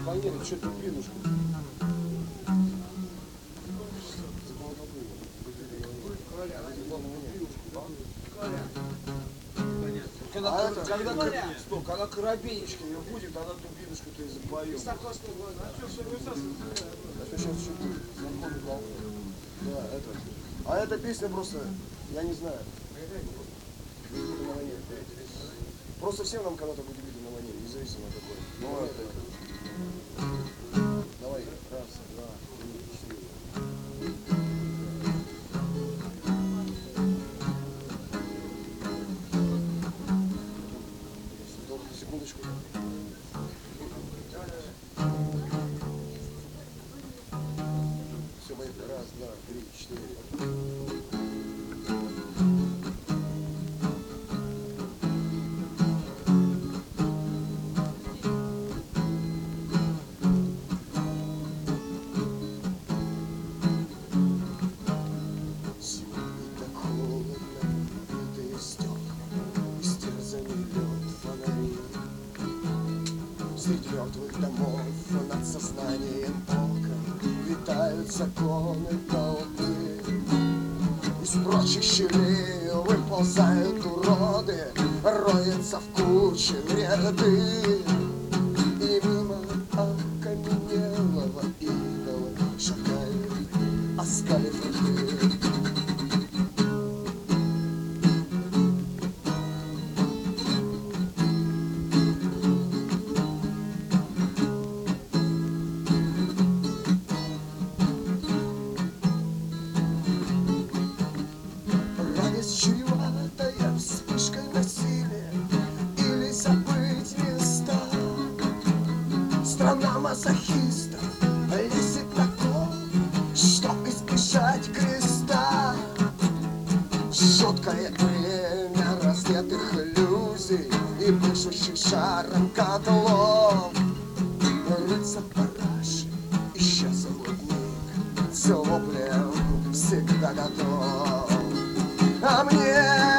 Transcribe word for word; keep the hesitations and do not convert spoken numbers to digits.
Понятно, что ты пинушка? Когда, а когда, когда, когда, стоп, когда Коробейничками будет, тогда дубинушку-то и запоем. А что сейчас еще будет? Знакомый волны. Да, это. А эта песня просто, я не знаю. На войне. Просто всем нам когда-то будет видно на войне, независимо от какой. Ну это. Давай, раз, два, три, четыре. Секундочку. Все, поехали. Раз, два, три, четыре. Среди мертвых домов над сознанием окон витают законы толпы. Из прочих щелей выползают уроды, роются в куче ряды. И мимо окаменелого идола шагают, оскалив рты. Чреватая вспышкой насилия или забыть места. Страна мазохистов лезет на кол, чтоб избежать креста. Жуткое время раздетых иллюзий и пышущих жаром котлов. Рыться в параше, исчез миг, с воплем всегда готов. А мне